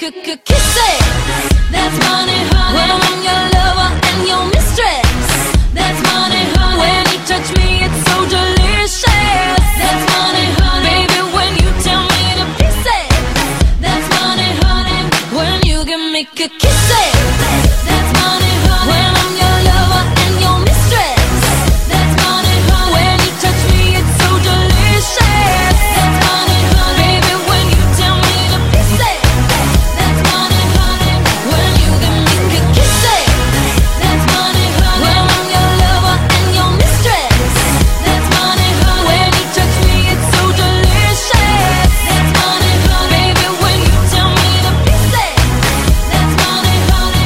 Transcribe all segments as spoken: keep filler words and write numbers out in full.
you could kiss it. That's money, honey. When I'm your lover and your mistress. That's money, honey. When you touch me, it's so delicious. That's money, honey. Baby, when you tell me to kiss it. That's money, honey. When you can make a kiss it. That's money, honey. When I'm your lover and your mistress. That's money, honey. When you touch me, it's so delicious. That's money, honey. Baby, when you tell me to kiss it. That's money, honey. When you can make a kiss it. That's money, honey. When I'm your lover and your mistress. That's money, honey. When you touch me, it's so delicious. That's money, honey. Baby, when you tell me to kiss it. That's money, honey.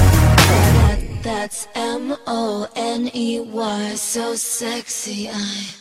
That, that's M O N E Y, so sexy. I